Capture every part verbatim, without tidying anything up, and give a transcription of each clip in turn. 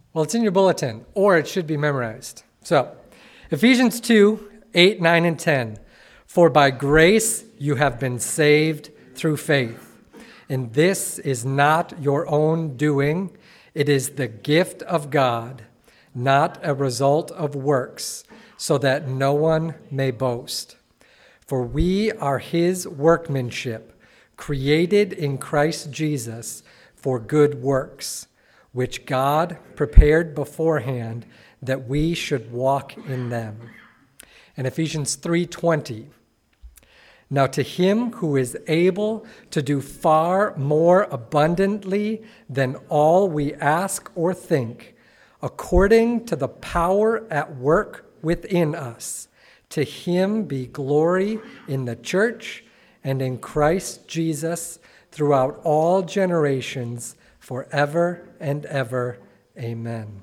Well, it's in your bulletin, or it should be memorized. So, Ephesians two, eight, nine, and ten. For by grace you have been saved through faith. And this is not your own doing. It is the gift of God, not a result of works, so that no one may boast. For we are his workmanship, created in Christ Jesus for good works, which God prepared beforehand that we should walk in them. And Ephesians three twenty. Now to him who is able to do far more abundantly than all we ask or think, according to the power at work within us, to him be glory in the church and in Christ Jesus throughout all generations, forever and ever. Amen.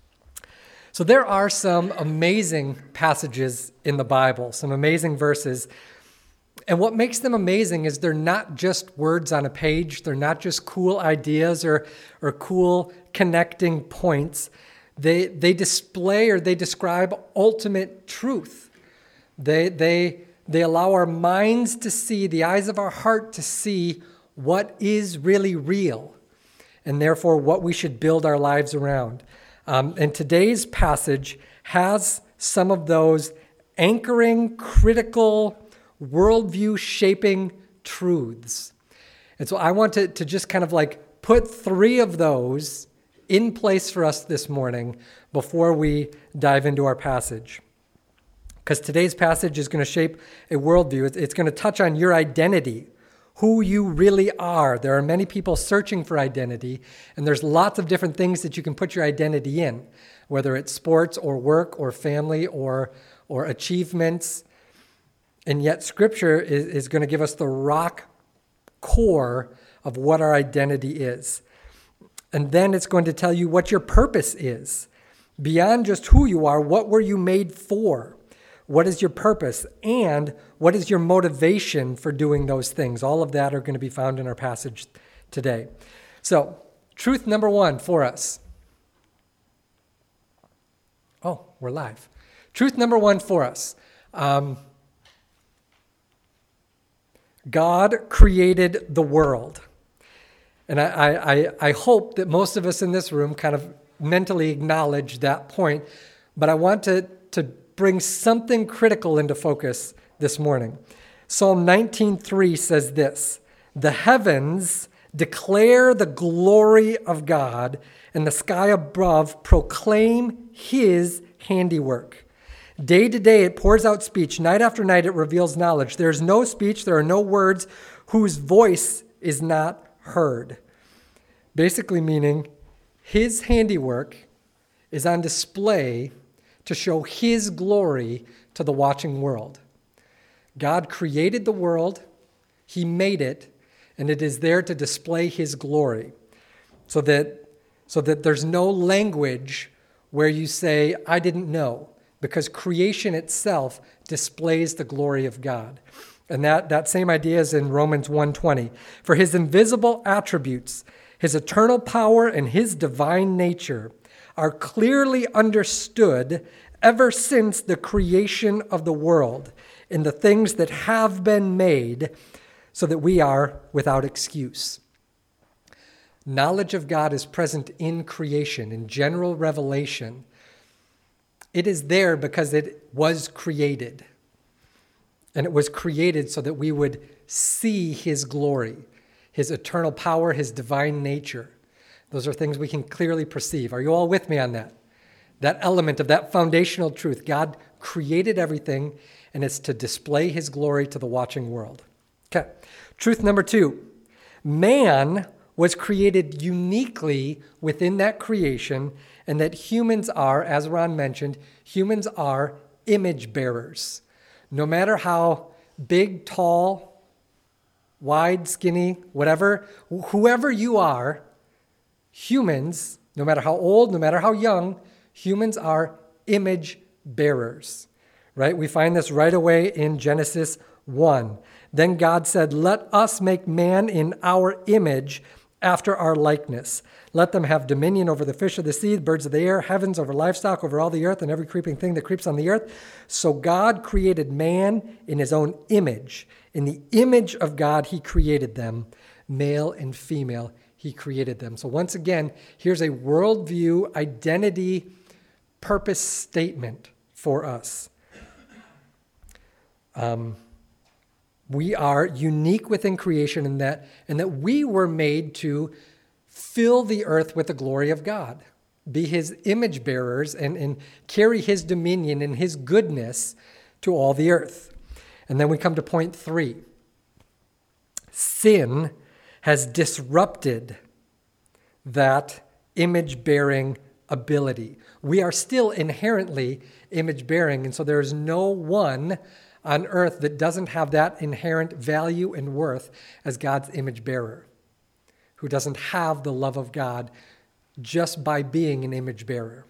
So there are some amazing passages in the Bible, some amazing verses. And what makes them amazing is they're not just words on a page. They're not just cool ideas or, or cool connecting points. They, they display or they describe ultimate truth. They, they, they allow our minds to see, the eyes of our heart to see what is really real, and therefore what we should build our lives around. Um, and today's passage has some of those anchoring, critical, worldview-shaping truths. And so I want to, to just kind of like put three of those in place for us this morning before we dive into our passage. Because today's passage is going to shape a worldview. It's, it's going to touch on your identity, who you really are. There are many people searching for identity, and there's lots of different things that you can put your identity in, whether it's sports or work or family or, or achievements. And yet Scripture is, is going to give us the rock core of what our identity is. And then it's going to tell you what your purpose is. Beyond just who you are, what were you made for? What is your purpose? And what is your motivation for doing those things? All of that are going to be found in our passage today. So, truth number one for us. Oh, we're live. Truth number one for us. Um, God created the world. And I, I, I hope that most of us in this room kind of mentally acknowledge that point. But I want to, to bring something critical into focus this morning. Psalm nineteen three says this: the heavens declare the glory of God, and the sky above proclaim his handiwork. Day to day it pours out speech. Night after night it reveals knowledge. There is no speech, there are no words whose voice is not heard. Basically meaning his handiwork is on display to show his glory to the watching world. God created the world, he made it, and it is there to display his glory. So that, so that there's no language where you say, I didn't know, because creation itself displays the glory of God. And that, that same idea is in Romans one twenty. For his invisible attributes, his eternal power and his divine nature are clearly understood ever since the creation of the world in the things that have been made, so that we are without excuse. Knowledge of God is present in creation, in general revelation. It is there because it was created. And it was created so that we would see his glory, his eternal power, his divine nature. Those are things we can clearly perceive. Are you all with me on that? That element of that foundational truth. God created everything, and it's to display his glory to the watching world. Okay. Truth number two. Man was created uniquely within that creation, and that humans are, as Ron mentioned, humans are image bearers. No matter how big, tall, wide, skinny, whatever, whoever you are, humans, no matter how old, no matter how young, humans are image bearers, right? We find this right away in Genesis one. Then God said, let us make man in our image after our likeness. Let them have dominion over the fish of the sea, the birds of the air, heavens, over livestock, over all the earth, and every creeping thing that creeps on the earth. So God created man in his own image. In the image of God, he created them. Male and female, he created them. So once again, here's a worldview, identity, purpose statement for us. Um, we are unique within creation in that, in that we were made to fill the earth with the glory of God, be his image bearers, and, and carry his dominion and his goodness to all the earth. And then we come to point three. Sin has disrupted that image-bearing ability. We are still inherently image-bearing, and so there is no one on earth that doesn't have that inherent value and worth as God's image-bearer, who doesn't have the love of God just by being an image-bearer.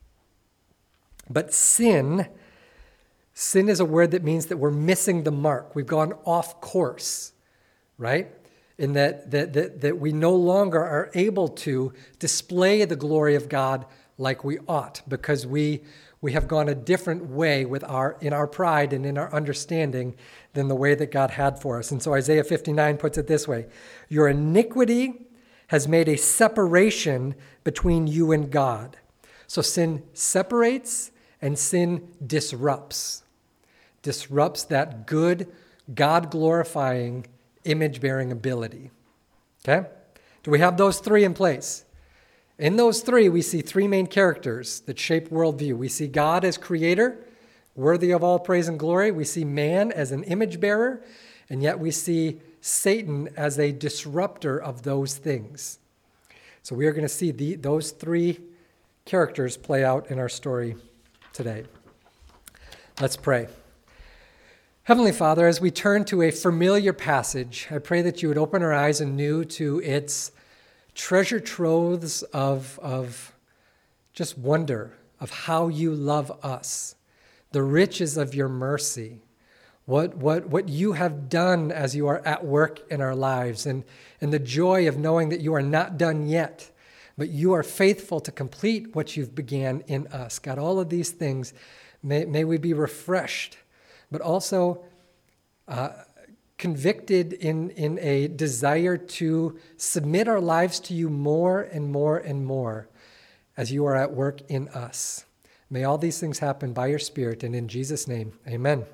But sin, sin is a word that means that we're missing the mark. We've gone off course, right? In that, that, that, that we no longer are able to display the glory of God like we ought, because we we have gone a different way with our in our pride and in our understanding than the way that God had for us. And so Isaiah fifty-nine puts it this way: your iniquity has made a separation between you and God. So sin separates and sin disrupts. Disrupts that good, God-glorifying, image-bearing ability. Okay? Do we have those three in place? In those three, we see three main characters that shape worldview. We see God as creator, worthy of all praise and glory. We see man as an image bearer, and yet we see Satan as a disruptor of those things. So we are going to see the, those three characters play out in our story today. Let's pray. Heavenly Father, as we turn to a familiar passage, I pray that you would open our eyes anew to its treasure troves of, of just wonder of how you love us, the riches of your mercy, what, what, what you have done as you are at work in our lives, and, and the joy of knowing that you are not done yet, but you are faithful to complete what you've began in us. God, all of these things, may, may we be refreshed, but also uh, convicted in, in a desire to submit our lives to you more and more and more as you are at work in us. May all these things happen by your Spirit, and in Jesus' name, amen.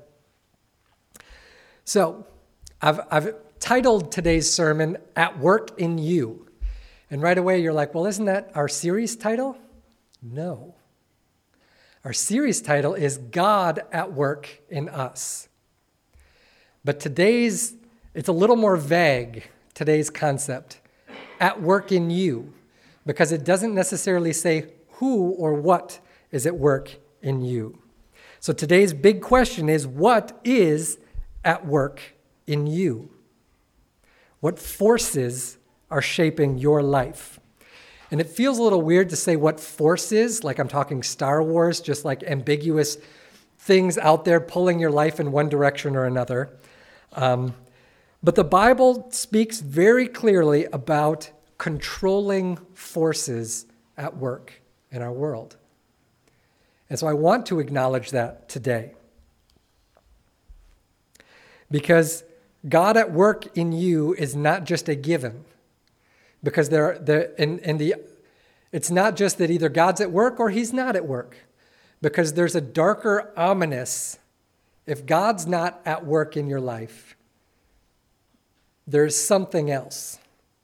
So, I've, I've titled today's sermon, At Work in You. And right away you're like, well, isn't that our series title? No. Our series title is God at Work in Us. But today's, it's a little more vague, today's concept, at work in you, because it doesn't necessarily say who or what is at work in you. So today's big question is, what is at work in you? What forces are shaping your life? And it feels a little weird to say what forces, like I'm talking Star Wars, just like ambiguous things out there pulling your life in one direction or another. Um, but the Bible speaks very clearly about controlling forces at work in our world. And so I want to acknowledge that today. Because God at work in you is not just a given. Because there, there, in, in the, it's not just that either God's at work or he's not at work. Because there's a darker ominous, if God's not at work in your life, there's something else.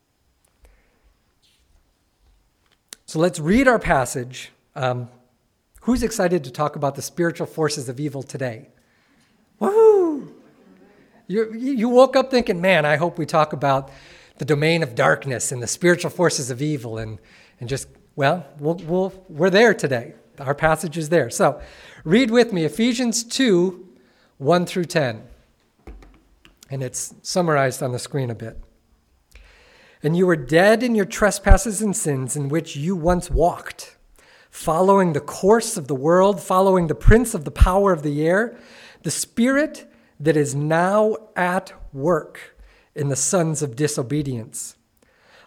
So let's read our passage. Um, who's excited to talk about the spiritual forces of evil today? Woohoo! You, you woke up thinking, man, I hope we talk about the domain of darkness and the spiritual forces of evil, and, and just, well, we'll, we'll, we're there today. Our passage is there. So read with me Ephesians two, one through ten. And it's summarized on the screen a bit. And you were dead in your trespasses and sins in which you once walked, following the course of the world, following the prince of the power of the air, the spirit that is now at work in the sons of disobedience,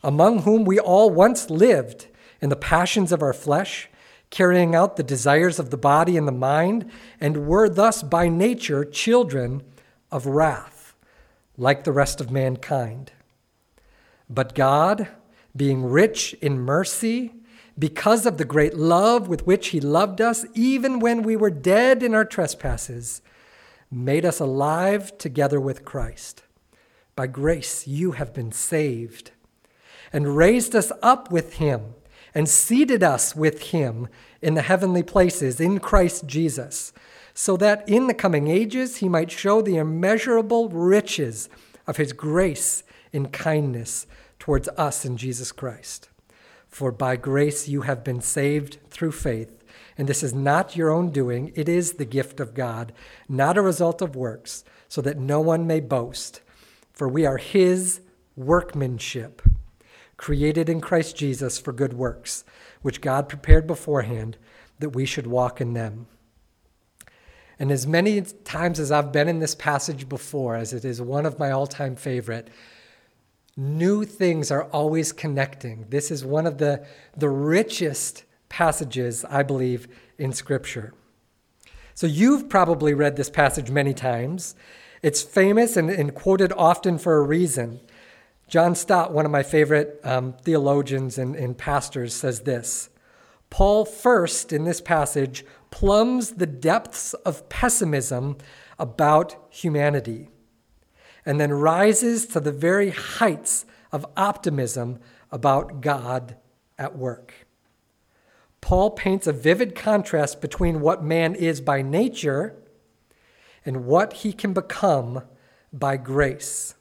among whom we all once lived in the passions of our flesh, carrying out the desires of the body and the mind, and were thus by nature children of wrath, like the rest of mankind. But God, being rich in mercy, because of the great love with which he loved us, even when we were dead in our trespasses, made us alive together with Christ. By grace you have been saved, and raised us up with him, and seated us with him in the heavenly places in Christ Jesus, so that in the coming ages he might show the immeasurable riches of his grace in kindness towards us in Jesus Christ. For by grace you have been saved through faith, and this is not your own doing, it is the gift of God, not a result of works, so that no one may boast. For we are his workmanship, created in Christ Jesus for good works, which God prepared beforehand that we should walk in them. And as many times as I've been in this passage before, as it is one of my all-time favorite, new things are always connecting. This is one of the, the richest passages, I believe, in Scripture. So you've probably read this passage many times. It's famous and, and quoted often for a reason. John Stott, one of my favorite um, theologians and, and pastors, says this: Paul first, in this passage, plumbs the depths of pessimism about humanity, and then rises to the very heights of optimism about God at work. Paul paints a vivid contrast between what man is by nature and what he can become by grace.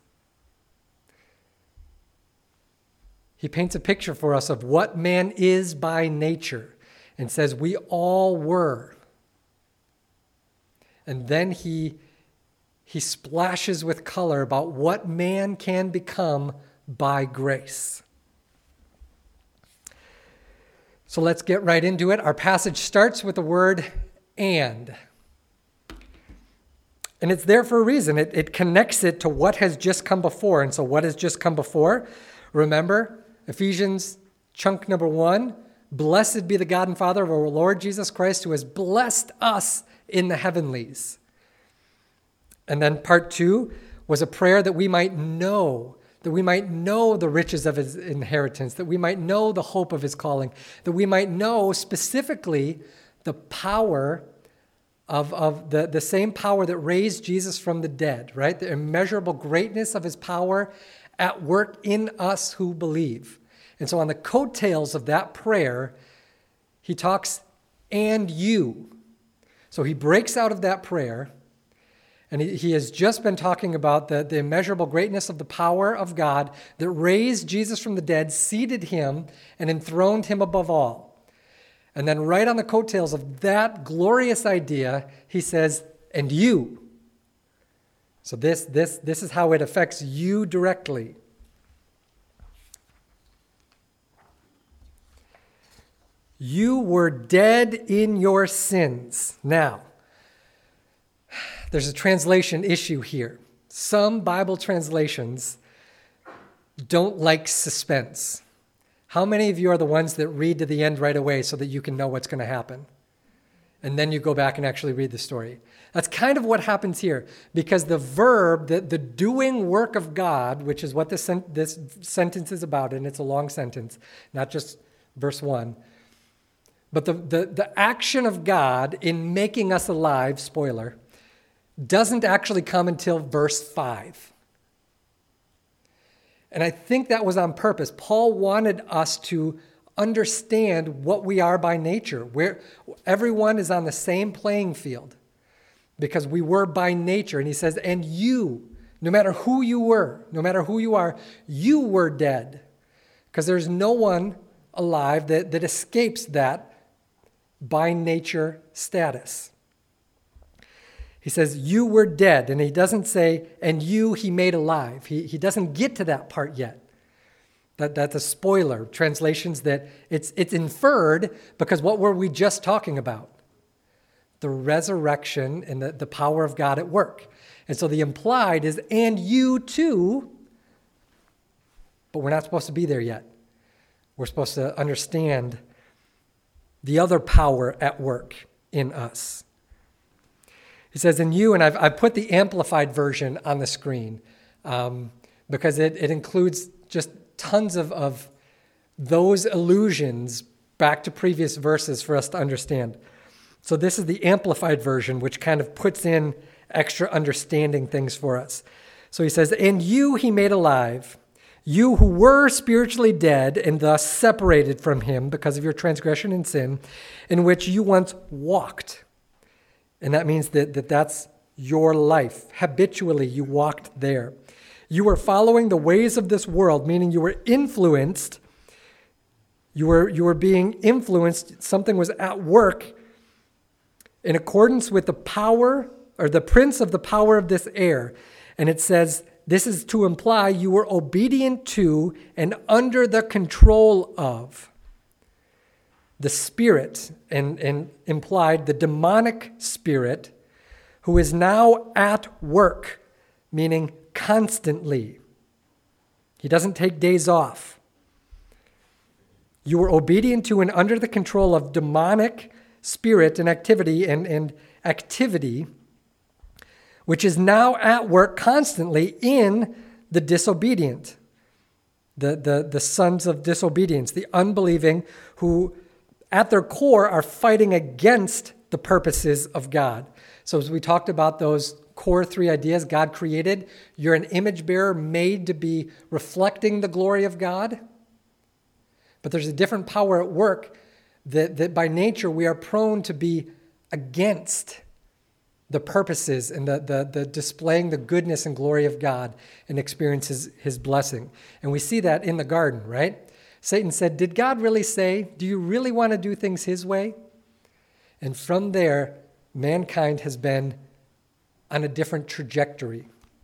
He paints a picture for us of what man is by nature and says we all were. And then he, he splashes with color about what man can become by grace. So let's get right into it. Our passage starts with the word and. And it's there for a reason. It, it connects it to what has just come before. And so what has just come before? Remember, Ephesians chunk number one, blessed be the God and Father of our Lord Jesus Christ, who has blessed us in the heavenlies. And then part two was a prayer that we might know, that we might know the riches of his inheritance, that we might know the hope of his calling, that we might know specifically the power of, of the, the same power that raised Jesus from the dead, right? The immeasurable greatness of his power at work in us who believe. And so on the coattails of that prayer, he talks, and you. So he breaks out of that prayer, and he, he has just been talking about the, the immeasurable greatness of the power of God that raised Jesus from the dead, seated him, and enthroned him above all. And then right on the coattails of that glorious idea, he says, and you. So this, this, this is how it affects you directly. You were dead in your sins. Now, there's a translation issue here. Some Bible translations don't like suspense. How many of you are the ones that read to the end right away so that you can know what's going to happen? And then you go back and actually read the story. That's kind of what happens here, because the verb, the, the doing work of God, which is what this, sen- this sentence is about, and it's a long sentence, not just verse one, but the, the, the action of God in making us alive, spoiler, doesn't actually come until verse five. And I think that was on purpose. Paul wanted us to understand what we are by nature, where everyone is on the same playing field, because we were by nature. And he says, and you, no matter who you were, no matter who you are, you were dead, because there's no one alive that, that escapes that by nature status. He says, you were dead, and he doesn't say, and you he made alive. He, he doesn't get to that part yet. That, that's a spoiler. Translations that it's, it's inferred, because what were we just talking about? The resurrection and the, the power of God at work. And so the implied is, and you too but we're not supposed to be there yet. We're supposed to understand the other power at work in us. He says, in you, and I've, I've put the amplified version on the screen um, because it, it includes just tons of, of those allusions back to previous verses for us to understand. So this is the amplified version, which kind of puts in extra understanding things for us. So he says, and you he made alive, you who were spiritually dead and thus separated from him because of your transgression and sin, in which you once walked. And that means that, that that's your life. Habitually, you walked there. You were following the ways of this world, meaning you were influenced. You were, you were being influenced. Something was at work in accordance with the power or the prince of the power of this air. And it says, this is to imply you were obedient to and under the control of the spirit, and, and implied the demonic spirit, who is now at work, meaning constantly. He doesn't take days off. You were obedient to and under the control of demonic spirit and activity and, and activity, which is now at work constantly in the disobedient, the, the, the sons of disobedience, the unbelieving, who at their core are fighting against the purposes of God. So as we talked about those core three ideas God created, you're an image bearer made to be reflecting the glory of God. But there's a different power at work that, that by nature we are prone to be against the purposes and the, the, the displaying the goodness and glory of God and experience his, his blessing. And we see that in the garden, right? Satan said, did God really say, do you really want to do things his way? And from there, mankind has been on a different trajectory.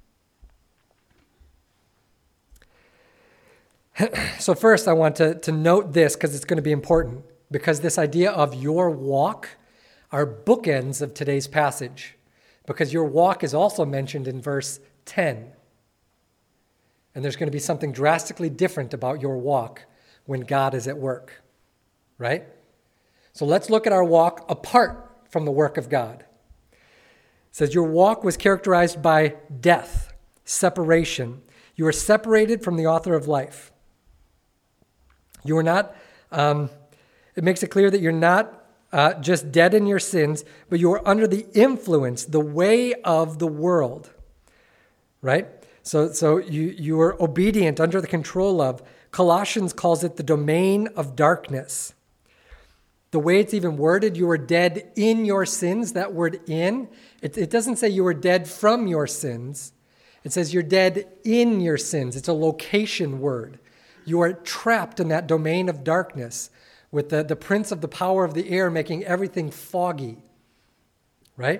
So first, I want to, to note this because it's going to be important, because this idea of your walk are bookends of today's passage, because your walk is also mentioned in verse ten. And there's going to be something drastically different about your walk when God is at work, right? So let's look at our walk apart from the work of God. It says, your walk was characterized by death, separation. You were separated from the author of life. You were not, um, it makes it clear that you're not uh, just dead in your sins, but you are under the influence, the way of the world, right? So, so you, you are obedient under the control of. Colossians calls it the domain of darkness. The way it's even worded, you were dead in your sins, that word in, it, it doesn't say you were dead from your sins. It says you're dead in your sins. It's a location word. You are trapped in that domain of darkness with the, the prince of the power of the air making everything foggy, right?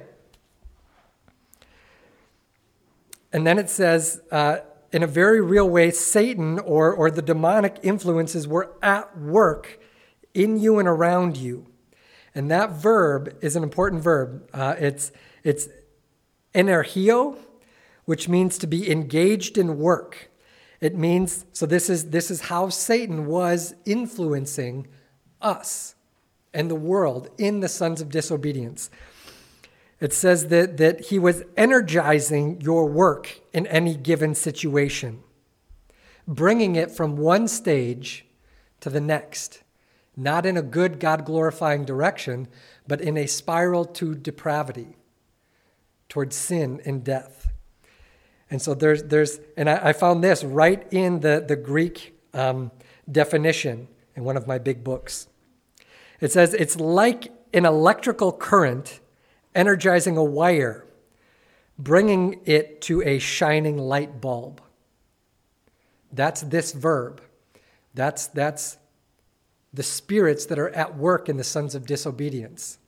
And then it says, uh, in a very real way, Satan or, or the demonic influences were at work in you and around you. And that verb is an important verb. Uh, it's, it's energeo, which means to be engaged in work. It means, so this is, this is how Satan was influencing us and the world in the sons of disobedience. It says that, that he was energizing your work in any given situation, bringing it from one stage to the next, not in a good, God-glorifying direction, but in a spiral to depravity, towards sin and death. And so there's, there's, and I, I found this right in the, the Greek um, definition in one of my big books. It says it's like an electrical current energizing a wire, bringing it to a shining light bulb. That's this verb. That's, that's the spirits that are at work in the sons of disobedience.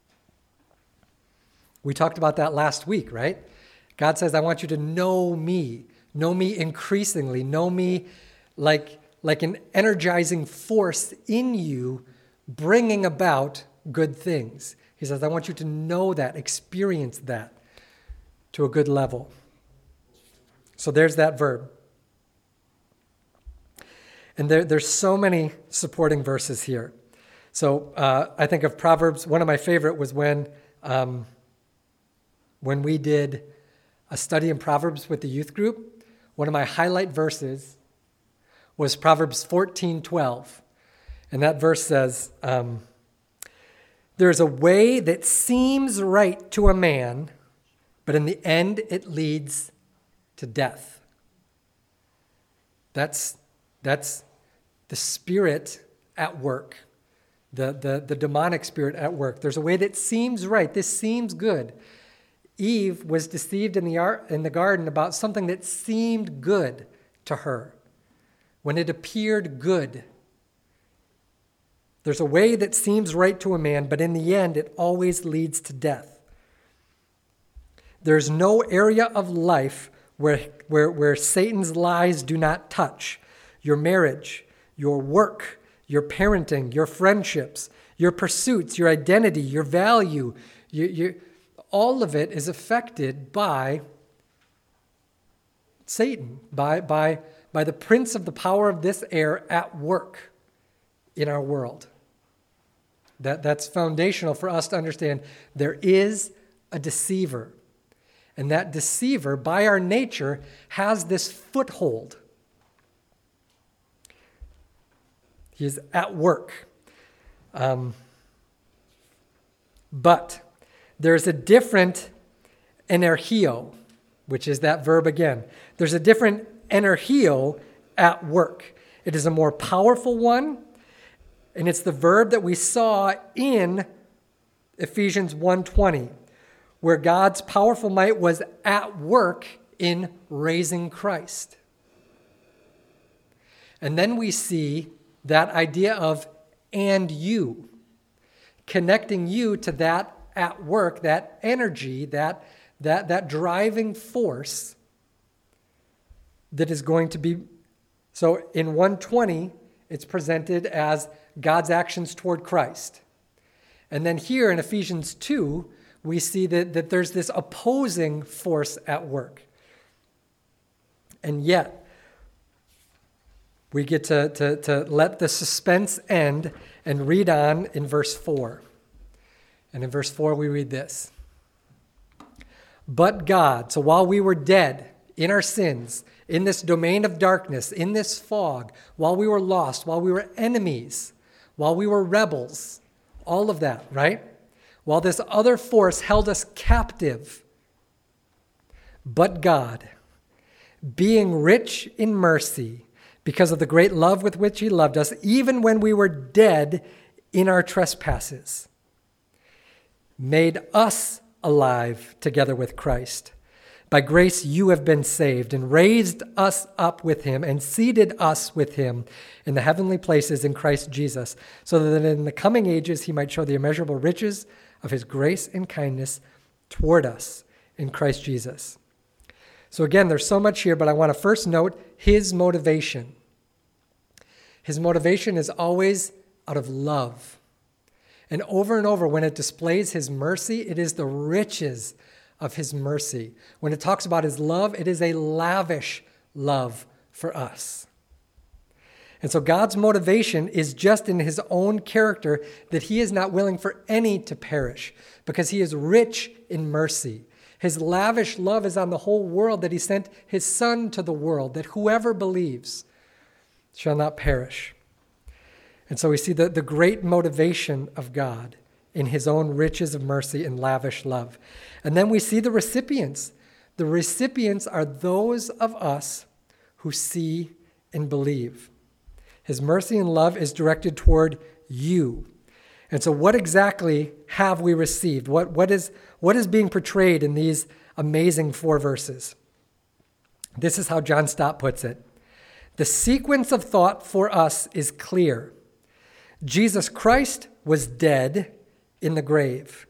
We talked about that last week, right? God says, I want you to know me, know me increasingly, know me like, like an energizing force in you, bringing about good things. He says, I want you to know that, experience that to a good level. So there's that verb. And there, there's so many supporting verses here. So uh, I think of Proverbs. One of my favorite was when um, when we did a study in Proverbs with the youth group. One of my highlight verses was Proverbs fourteen twelve. And that verse says, um, there's a way that seems right to a man, but in the end it leads to death. That's, that's the spirit at work, the, the, the demonic spirit at work. There's a way that seems right. This seems good. Eve was deceived in the, ar- in the garden about something that seemed good to her when it appeared good. There's a way that seems right to a man, but in the end, it always leads to death. There's no area of life where, where, where Satan's lies do not touch. Your marriage, your work, your parenting, your friendships, your pursuits, your identity, your value, you, you, all of it is affected by Satan, by, by, by the prince of the power of this air at work in our world. That, that's foundational for us to understand. There is a deceiver. And that deceiver, by our nature, has this foothold. He is at work. Um, but there's a different energeo, which is that verb again. There's a different energeo at work. It is a more powerful one. And it's the verb that we saw in Ephesians one twenty, where God's powerful might was at work in raising Christ. And then we see that idea of and you, connecting you to that at work, that energy, that, that, that driving force that is going to be. So in one twenty, it's presented as God's actions toward Christ. And then here in Ephesians two, we see that, that there's this opposing force at work. And yet, we get to, to, to let the suspense end and read on in verse four. And in verse four, we read this. But God, so while we were dead in our sins, in this domain of darkness, in this fog, while we were lost, while we were enemies, while we were rebels, all of that, right? While this other force held us captive. But God, being rich in mercy, because of the great love with which he loved us, even when we were dead in our trespasses, made us alive together with Christ. By grace you have been saved, and raised us up with him, and seated us with him in the heavenly places in Christ Jesus, so that in the coming ages he might show the immeasurable riches of his grace and kindness toward us in Christ Jesus. So again, there's so much here, but I want to first note his motivation. His motivation is always out of love. And over and over, when it displays his mercy, it is the riches of his mercy. When it talks about his love, it is a lavish love for us. And so God's motivation is just in his own character, that he is not willing for any to perish, because he is rich in mercy. His lavish love is on the whole world, that he sent his Son to the world, that whoever believes shall not perish. And so we see the, the great motivation of God in his own riches of mercy and lavish love. And then we see the recipients. The recipients are those of us who see and believe. His mercy and love is directed toward you. And so what exactly have we received? What, what, is, what is being portrayed in these amazing four verses? This is how John Stott puts it. The sequence of thought for us is clear. Jesus Christ was dead in the grave,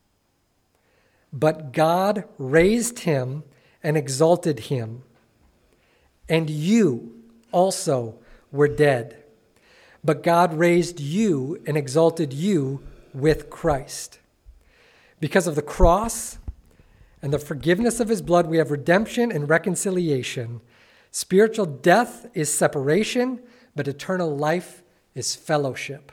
but God raised him and exalted him. And you also were dead, but God raised you and exalted you with Christ. Because of the cross and the forgiveness of his blood, we have redemption and reconciliation. Spiritual death is separation, but eternal life is fellowship.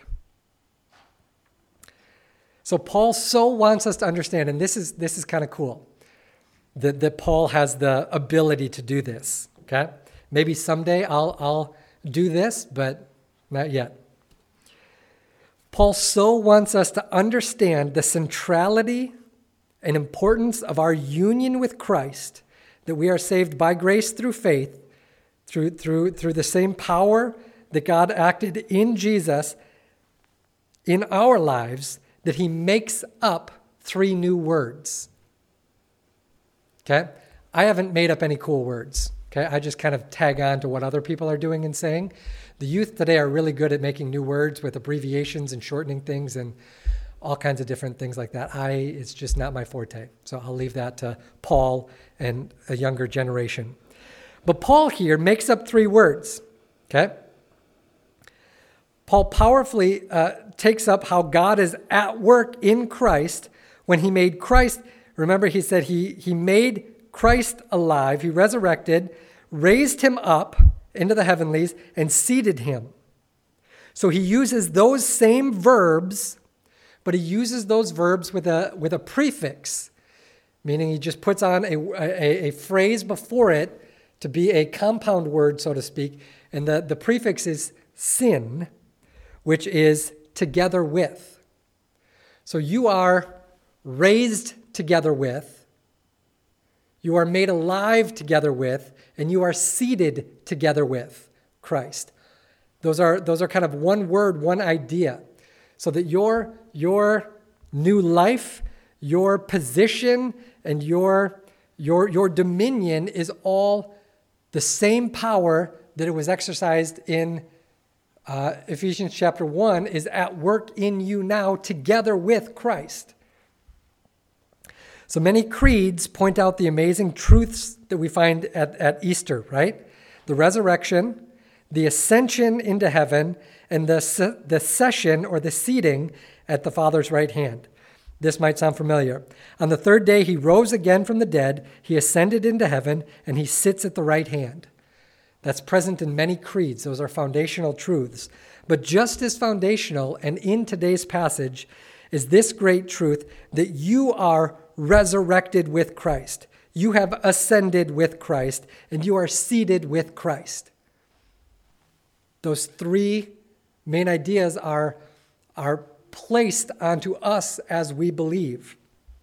So Paul so wants us to understand, and this is this is kind of cool, that, that Paul has the ability to do this, okay? Maybe someday I'll I'll do this, but not yet. Paul so wants us to understand the centrality and importance of our union with Christ, that we are saved by grace through faith, through, through, through the same power that God acted in Jesus in our lives, that he makes up three new words. Okay? I haven't made up any cool words. Okay? I just kind of tag on to what other people are doing and saying. The youth today are really good at making new words with abbreviations and shortening things and all kinds of different things like that. I, it's just not my forte. So I'll leave that to Paul and a younger generation. But Paul here makes up three words, okay? Paul powerfully uh, takes up how God is at work in Christ when he made Christ. Remember, he said he, he made Christ alive. He resurrected, raised him up into the heavenlies, and seated him. So he uses those same verbs, but he uses those verbs with a with a prefix, meaning he just puts on a, a, a phrase before it to be a compound word, so to speak. And the, the prefix is sin, which is together with. So you are raised together with, you are made alive together with, and you are seated together with Christ. Those are, those are kind of one word, one idea. So that your, your new life, your position, and your, your, your dominion is all the same power that it was exercised in uh, Ephesians chapter one is at work in you now together with Christ. So many creeds point out the amazing truths that we find at, at Easter, right? The resurrection, the ascension into heaven, and the, the session or the seating at the Father's right hand. This might sound familiar. On the third day, he rose again from the dead, he ascended into heaven, and he sits at the right hand. That's present in many creeds. Those are foundational truths. But just as foundational, and in today's passage, is this great truth that you are resurrected with Christ. You have ascended with Christ, and you are seated with Christ. Those three main ideas are, are placed onto us as we believe.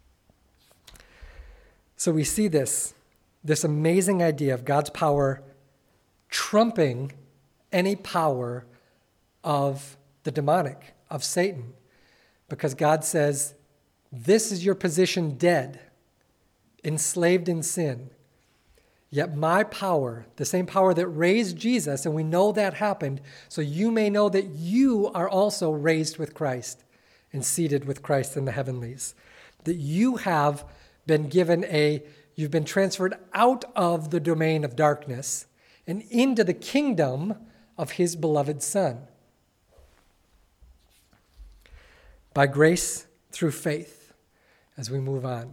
So we see this, this amazing idea of God's power trumping any power of the demonic, of Satan. Because God says, this is your position dead, enslaved in sin. Yet my power, the same power that raised Jesus, and we know that happened, so you may know that you are also raised with Christ and seated with Christ in the heavenlies. That you have been given a, you've been transferred out of the domain of darkness and into the kingdom of his beloved Son. By grace through faith, as we move on.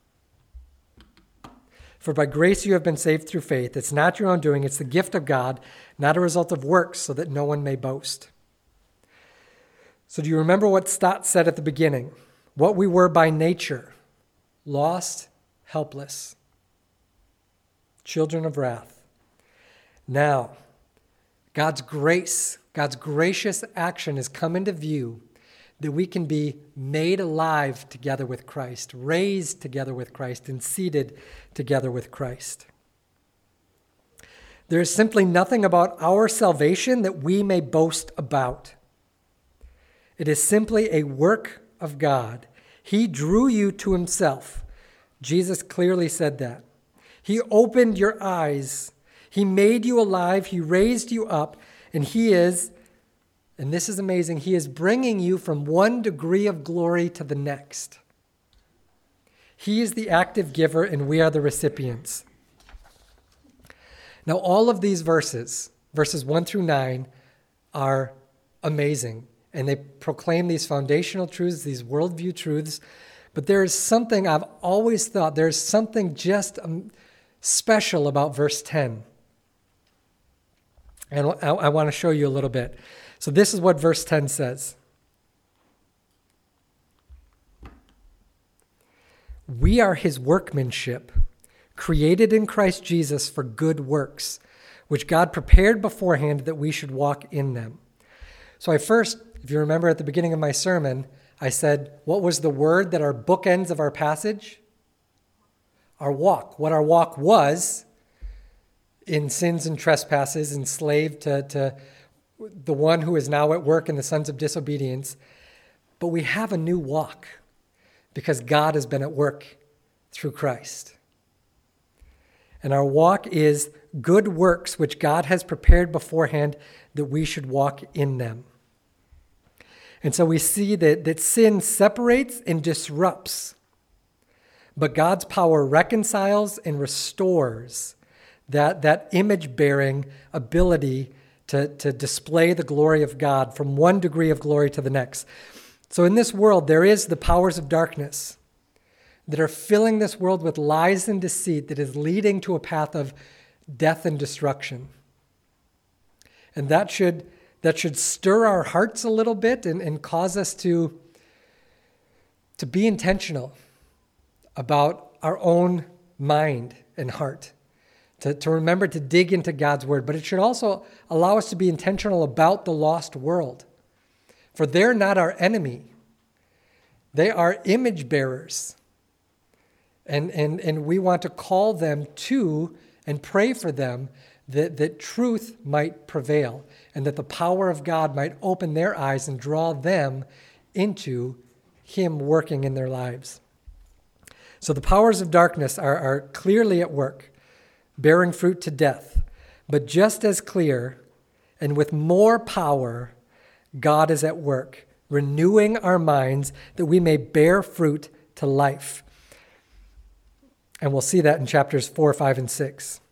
For by grace you have been saved through faith. It's not your own doing, it's the gift of God, not a result of works, so that no one may boast. So do you remember what Stott said at the beginning? What we were by nature, lost, helpless, children of wrath. Now, God's grace, God's gracious action has come into view that we can be made alive together with Christ, raised together with Christ, and seated together with Christ. There is simply nothing about our salvation that we may boast about. It is simply a work of God. He drew you to himself. Jesus clearly said that. He opened your eyes. He made you alive. He raised you up. And he is, and this is amazing, he is bringing you from one degree of glory to the next. He is the active giver, and we are the recipients. Now, all of these verses, verses one through nine, are amazing. And they proclaim these foundational truths, these worldview truths. But there is something I've always thought, there's something just um, special about verse ten. And I, I want to show you a little bit. So this is what verse ten says. We are his workmanship, created in Christ Jesus for good works, which God prepared beforehand that we should walk in them. So I first, if you remember at the beginning of my sermon, I said, what was the word that are bookends of our passage? Our walk. What our walk was in sins and trespasses, enslaved to, to the one who is now at work in the sons of disobedience. But we have a new walk because God has been at work through Christ. And our walk is good works which God has prepared beforehand that we should walk in them. And so we see that, that sin separates and disrupts, but God's power reconciles and restores that, that image-bearing ability to, to display the glory of God from one degree of glory to the next. So in this world, there is the powers of darkness that are filling this world with lies and deceit that is leading to a path of death and destruction. And that should, that should stir our hearts a little bit and, and cause us to, to be intentional about our own mind and heart, to, to remember to dig into God's word. But it should also allow us to be intentional about the lost world. For they're not our enemy. They are image bearers. And, and, and we want to call them to and pray for them that, that truth might prevail and that the power of God might open their eyes and draw them into him working in their lives. So the powers of darkness are, are clearly at work, bearing fruit to death. But just as clear and with more power, God is at work, renewing our minds that we may bear fruit to life. And we'll see that in chapters four, five, and six.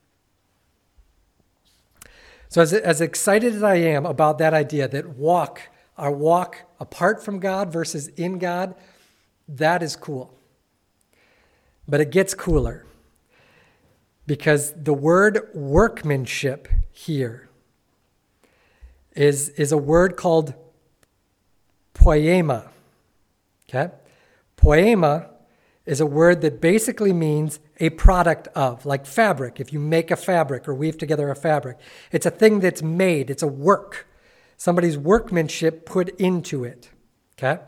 So as, as excited as I am about that idea that walk, our walk apart from God versus in God, that is cool. But it gets cooler because the word workmanship here is, is a word called poema. Okay? Poema is a word that basically means a product of, like fabric. If you make a fabric or weave together a fabric, it's a thing that's made. It's a work. Somebody's workmanship put into it. Okay?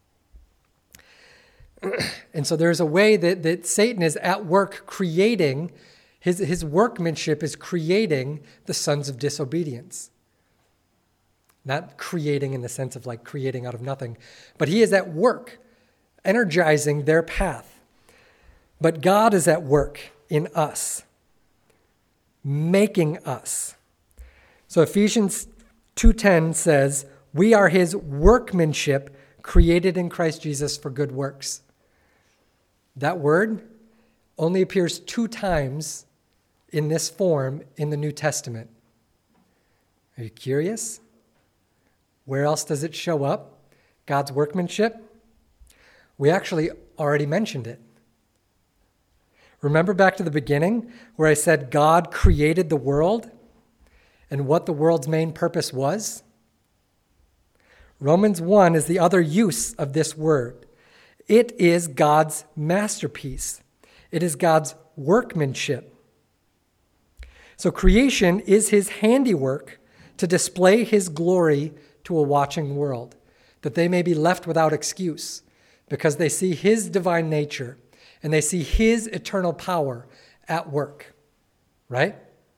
And so there's a way that, that Satan is at work creating, his, his workmanship is creating the sons of disobedience. Not creating in the sense of like creating out of nothing, but he is at work, energizing their path. But God is at work in us, making us. So Ephesians two ten says, we are his workmanship created in Christ Jesus for good works. That word only appears two times in this form in the New Testament. Are you curious? Where else does it show up? God's workmanship? We actually already mentioned it. Remember back to the beginning where I said God created the world and what the world's main purpose was? Romans one is the other use of this word. It is God's masterpiece. It is God's workmanship. So creation is his handiwork to display his glory to a watching world, that they may be left without excuse because they see his divine nature and they see his eternal power at work, right?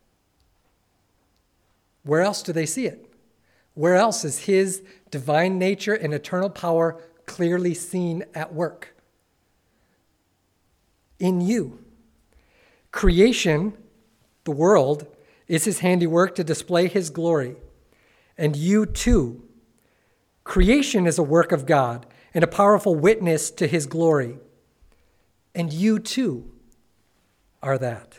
Where else do they see it? Where else is his divine nature and eternal power clearly seen at work? In you. Creation, the world, is his handiwork to display his glory. And you too. Creation is a work of God and a powerful witness to his glory. And you too are that.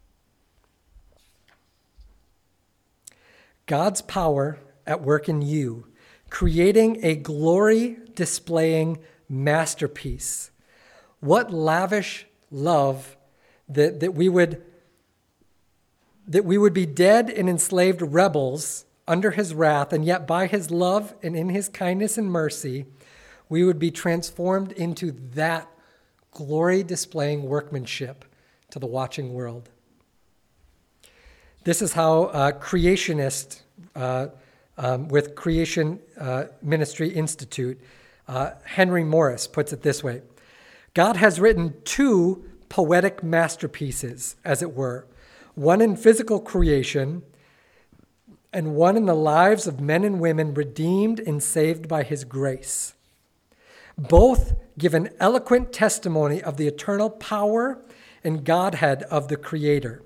God's power at work in you, creating a glory-displaying masterpiece. What lavish love that, that we would that we would be dead and enslaved rebels under his wrath, and yet by his love and in his kindness and mercy, we would be transformed into that glory-displaying workmanship to the watching world. This is how uh, creationist uh, um, with Creation uh, Ministry Institute, uh, Henry Morris puts it this way: God has written two poetic masterpieces, as it were, one in physical creation and one in the lives of men and women redeemed and saved by his grace. Both give an eloquent testimony of the eternal power and Godhead of the Creator.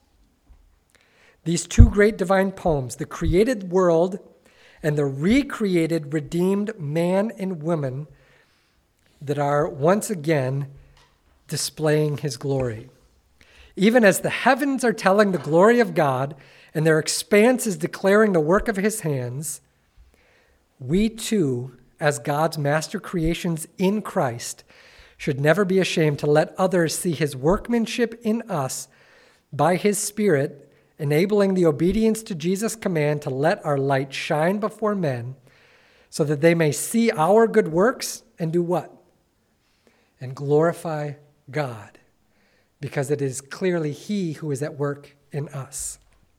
These two great divine poems, the created world and the recreated, redeemed man and woman that are once again displaying his glory. Even as the heavens are telling the glory of God and their expanse is declaring the work of his hands, we too, as God's master creations in Christ, should never be ashamed to let others see his workmanship in us by his Spirit, enabling the obedience to Jesus' command to let our light shine before men so that they may see our good works and do what? And glorify God, because it is clearly he who is at work in us.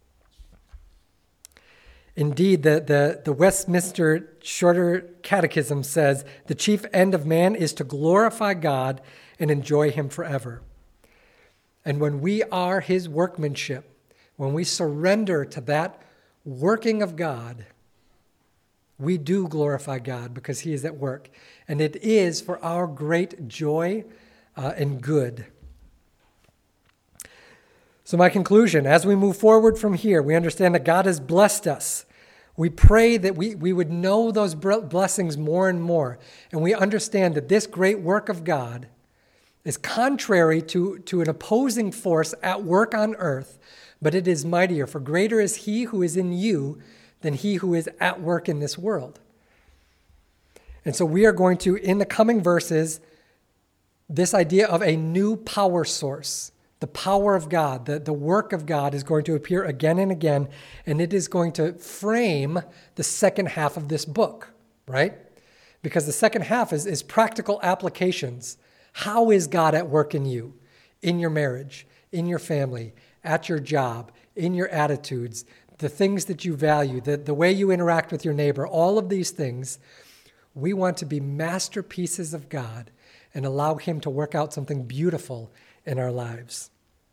Indeed, the, the, the Westminster Shorter Catechism says, the chief end of man is to glorify God and enjoy him forever. And when we are his workmanship, when we surrender to that working of God, we do glorify God because he is at work. And it is for our great joy uh, and good. So my conclusion, as we move forward from here, we understand that God has blessed us. We pray that we, we would know those blessings more and more. And we understand that this great work of God is contrary to, to an opposing force at work on earth, but it is mightier. For greater is he who is in you than he who is at work in this world. And so we are going to, in the coming verses, this idea of a new power source. The power of God, the, the work of God is going to appear again and again, and it is going to frame the second half of this book, right? Because the second half is, is practical applications. How is God at work in you, in your marriage, in your family, at your job, in your attitudes, the things that you value, the, the way you interact with your neighbor, all of these things? We want to be masterpieces of God and allow him to work out something beautiful in our lives.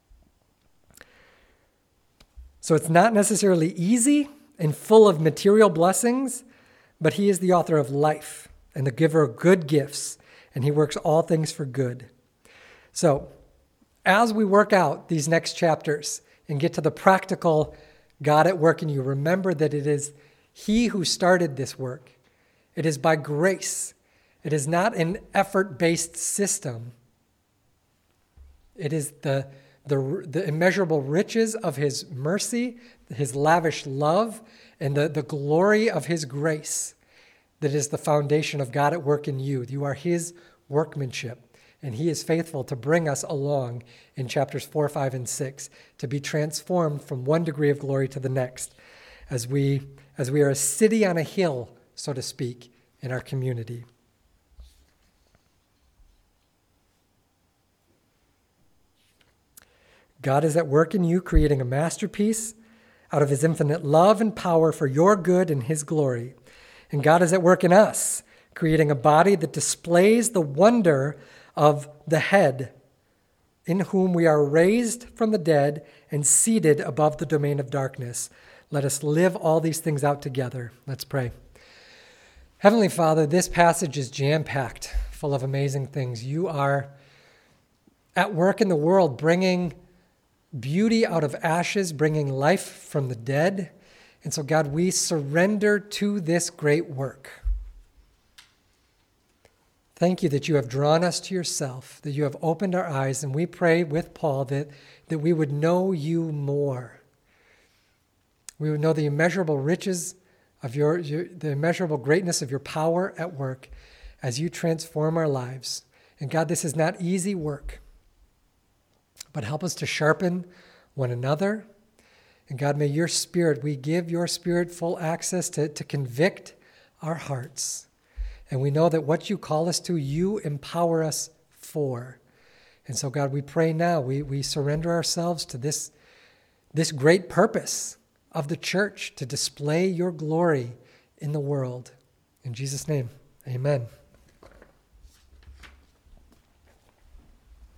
So it's not necessarily easy and full of material blessings, but he is the author of life and the giver of good gifts, and he works all things for good. So as we work out these next chapters and get to the practical God at work in you, remember that it is he who started this work. It is by grace. It is not an effort-based system. It is the, the, the immeasurable riches of his mercy, his lavish love, and the, the glory of his grace that is the foundation of God at work in you. You are his workmanship, and he is faithful to bring us along in chapters four, five, and six to be transformed from one degree of glory to the next as we, as we are a city on a hill, so to speak, in our community. God is at work in you, creating a masterpiece out of his infinite love and power for your good and his glory. And God is at work in us, creating a body that displays the wonder of the head, in whom we are raised from the dead and seated above the domain of darkness. Let us live all these things out together. Let's pray. Heavenly Father, this passage is jam-packed, full of amazing things. You are at work in the world, bringing beauty out of ashes, bringing life from the dead. And so, God, we surrender to this great work. Thank you that you have drawn us to yourself, that you have opened our eyes, and we pray with Paul that, that we would know you more. We would know the immeasurable riches of your, your, the immeasurable greatness of your power at work as you transform our lives. And God, this is not easy work, but help us to sharpen one another. And God, may your Spirit, we give your Spirit full access to, to convict our hearts. And we know that what you call us to, you empower us for. And so, God, we pray now, we, we surrender ourselves to this, this great purpose of the church, to display your glory in the world. In Jesus' name, amen.